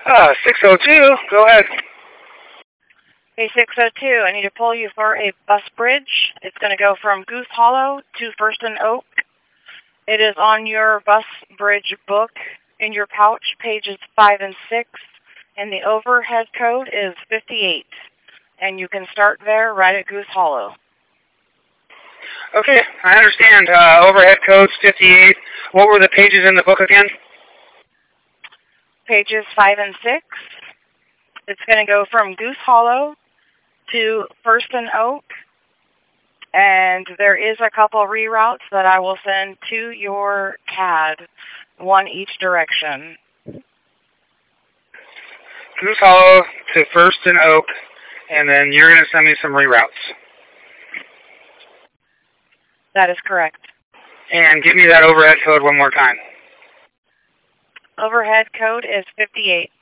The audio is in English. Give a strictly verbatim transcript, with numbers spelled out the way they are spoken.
Uh, six oh two, go ahead. Hey, six oh two, I need to pull you for a bus bridge. It's going to go from Goose Hollow to First and Oak. It is on your bus bridge book in your pouch, pages five and six, and the overhead code is fifty-eight. And you can start there right at Goose Hollow. Okay, I understand. Uh, overhead code's fifty-eight. What were the pages in the book again? Pages five and six. It's going to go from Goose Hollow to First and Oak. And there is a couple reroutes that I will send to your C A D, one each direction. Goose Hollow to First and Oak, and then you're going to send me some reroutes. That is correct. And give me that overhead code one more time. Overhead code is fifty-eight.